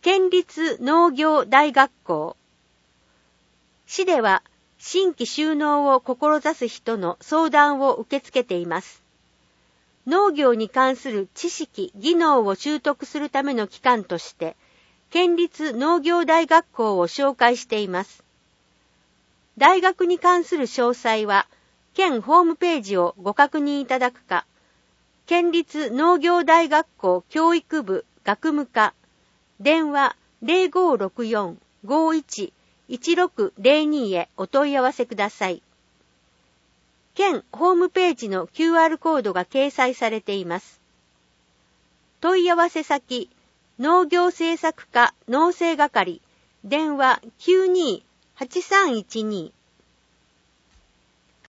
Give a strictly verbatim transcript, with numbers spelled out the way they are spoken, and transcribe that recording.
県立農業大学校。市では新規就農を志す人の相談を受け付けています。農業に関する知識・技能を習得するための機関として、県立農業大学校を紹介しています。大学に関する詳細は、県ホームページをご確認いただくか、県立農業大学校教育部学務課、電話 ゼロごろくよん ごいち いちろくゼロに へお問い合わせください。県ホームページの キューアール コードが掲載されています。問い合わせ先、農業政策課農政係、電話 きゅうにーはちさんいちに